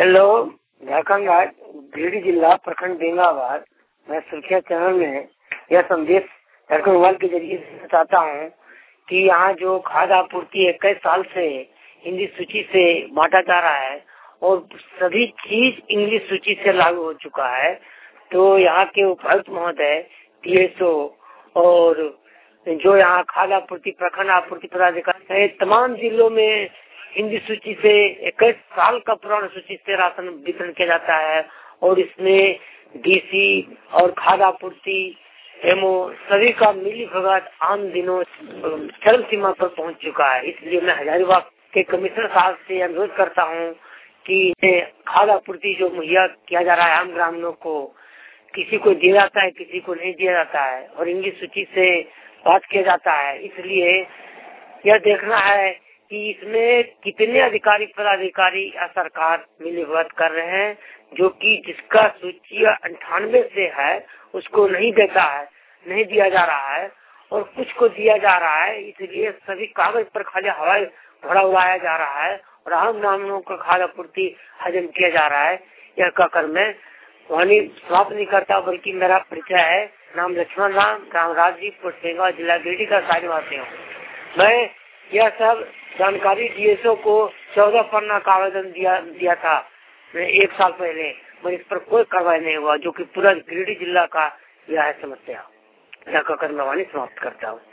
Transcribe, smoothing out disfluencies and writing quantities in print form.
Hello, Jharkhand राज्य गिरिडीह जिला प्रखंड बेंगाबाद। मैं सुर्खिया चैनल में यह संदेश झारखंड मोबाइल के जरिए देना चाहता हूँ कि यहाँ जो खाद्य आपूर्ति 21 साल से हिंदी सूची से बांटा जा रहा है और सभी चीज इंग्लिश सूची से लागू हो चुका है। तो यहाँ के उपायुक्त महोदय TSO और जो यहाँ खाद्य आपूर्ति प्रखंड आपूर्ति पदाधिकारी तमाम जिलों में हिंदी सूची से 21 साल का पुराना सूची से राशन वितरण किया जाता है और इसमें DC और खाद्य आपूर्ति MO सभी का मिली भगत आम दिनों चरम सीमा पर पहुंच चुका है। इसलिए मैं हजारीबाग के कमिश्नर साहब से अनुरोध करता हूं कि खाद्य आपूर्ति जो मुहैया किया जा रहा है आम ग्रामीणों को, किसी को दिया जाता है, किसी को नहीं दिया जाता है और इंग्लिश सूची से बात किया जाता है। इसलिए यह देखना है कि इसमें कितने अधिकारी पदाधिकारी या सरकार मिलीभगत कर रहे हैं, जो कि जिसका सूची 98 से है उसको नहीं देता है, नहीं दिया जा रहा है और कुछ को दिया जा रहा है। इसलिए सभी कागज पर खाली हवाई घोड़ा उड़ाया जा रहा है और आम ग्रामीणों का खाद्य आपूर्ति हजम किया जा रहा है। यह कहकर मैं वाणी समाप्त नहीं करता, बल्कि मेरा परिचय है, नाम लक्ष्मण राम, ग्राम राजदीप, बेंगाबाद, जिला गिरिडीह का स्थायी निवासी हूँ। मैं यह सब जानकारी DSO को 14 पन्ना का आवेदन दिया था 1 साल पहले, मगर इस पर कोई कार्रवाई नहीं हुआ, जो कि पूरा गिरिडीह जिला का यह है समस्या। यह कहकर मैं वाणी समाप्त करता हूँ।